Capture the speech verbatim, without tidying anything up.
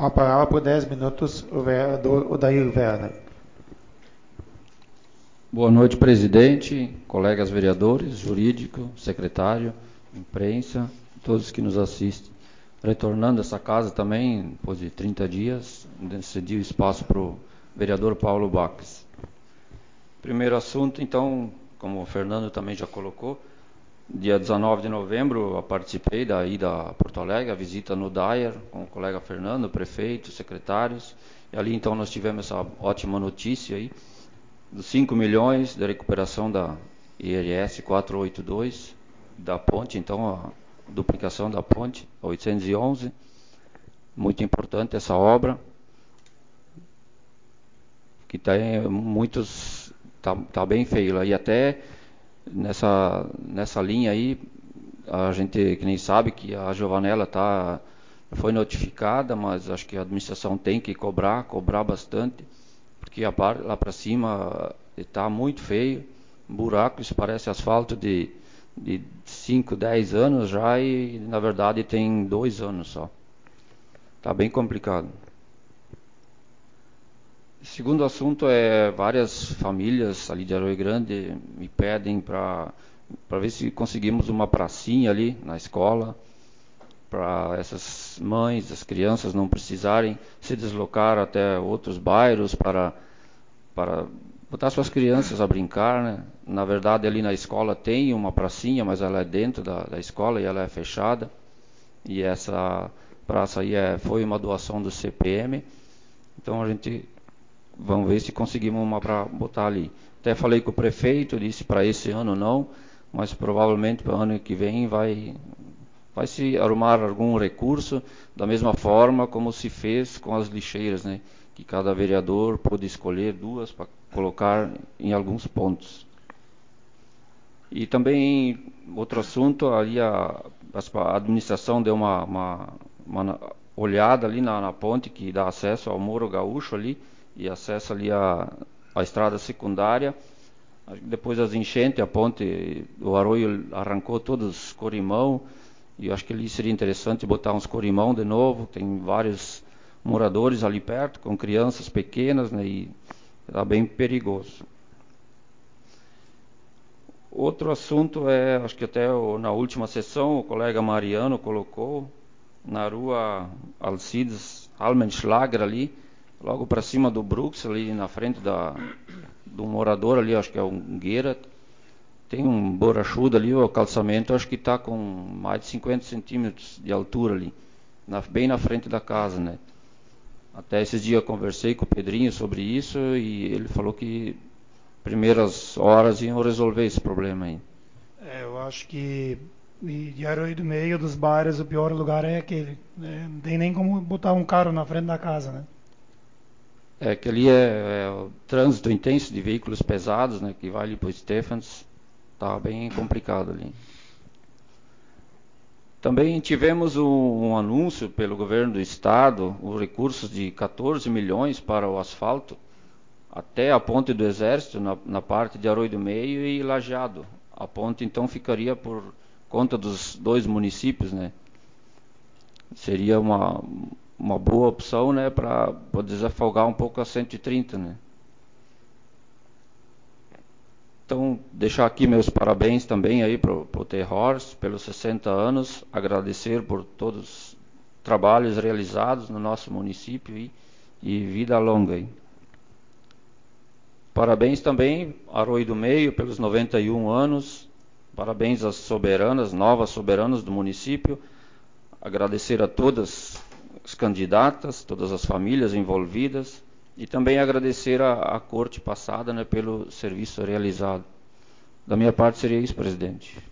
Com a palavra por dez minutos, o vereador Odair Werner. Boa noite, presidente, colegas vereadores, jurídico, secretário, imprensa, todos que nos assistem. Retornando a essa casa também, depois de trinta dias, cedi o espaço para o vereador Paulo Baques. Primeiro assunto, então, como o Fernando também já colocou, dia dezenove de novembro eu participei da ida a Porto Alegre, a visita no Dyer, com o colega Fernando, o prefeito, secretários, e ali então nós tivemos essa ótima notícia aí, dos cinco milhões da recuperação da I R S quatrocentos e oitenta e dois, da ponte, então a duplicação da ponte, oitocentos e onze, muito importante essa obra, que está muitos, tá, tá bem feio, e até nessa, nessa linha aí, a gente que nem sabe que a Giovanella tá, foi notificada, mas acho que a administração tem que cobrar, cobrar bastante, porque a parte lá para cima está muito feio, buracos, parece asfalto de, de cinco, dez anos já e na verdade tem dois anos só. Está bem complicado. Segundo assunto é várias famílias ali de Arroio Grande me pedem para para ver se conseguimos uma pracinha ali na escola, para essas mães, as crianças não precisarem se deslocar até outros bairros para, para botar suas crianças a brincar, né? Na verdade ali na escola tem uma pracinha, mas ela é dentro da, da escola e ela é fechada, e essa praça aí é, foi uma doação do C P M, então a gente vamos ver se conseguimos uma para botar ali. Até falei com o prefeito, disse para esse ano não, mas provavelmente para o ano que vem vai, vai se arrumar algum recurso, da mesma forma como se fez com as lixeiras, né? Que cada vereador pôde escolher duas para colocar em alguns pontos. E também, outro assunto, ali a, a administração deu uma, uma, uma olhada ali na, na ponte que dá acesso ao Morro Gaúcho ali, e acesso ali a, a estrada secundária. Depois das enchentes, a ponte, o arroio arrancou todos os corrimão, e eu acho que ali seria interessante botar uns corrimão de novo, tem vários moradores ali perto, com crianças pequenas, né, e está bem perigoso. Outro assunto é, acho que até o, na última sessão, o colega Mariano colocou, na rua Alcides Almenschlager ali, logo para cima do Brooks, ali na frente da, do morador ali, acho que é um Gueira, tem um borrachudo ali, o calçamento acho que está com mais de cinquenta centímetros de altura ali, na, bem na frente da casa, né? Até esses dias eu conversei com o Pedrinho sobre isso e ele falou que primeiras horas iam resolver esse problema aí. É, eu acho que de Arroio do Meio, dos bairros, o pior lugar é aquele. Né? Não tem nem como botar um carro na frente da casa, né? É que ali é, é o trânsito intenso de veículos pesados, né, que vai ali para o Stephens, tá bem complicado ali. Também tivemos um, um anúncio pelo governo do estado, os recursos de quatorze milhões para o asfalto até a ponte do Exército, na, na parte de Arroio do Meio e Lajeado. A ponte então ficaria por conta dos dois municípios, né? Seria uma, uma boa opção, né, para desafogar um pouco a cento e trinta, né? Então, deixar aqui meus parabéns também aí para o T-Horse, pelos sessenta anos, agradecer por todos os trabalhos realizados no nosso município e, e vida longa aí. Parabéns também Arroio do Meio pelos noventa e um anos, parabéns às soberanas, novas soberanas do município, agradecer a todas as candidatas, todas as famílias envolvidas e também agradecer a, a corte passada, né, pelo serviço realizado. Da minha parte seria isso, presidente.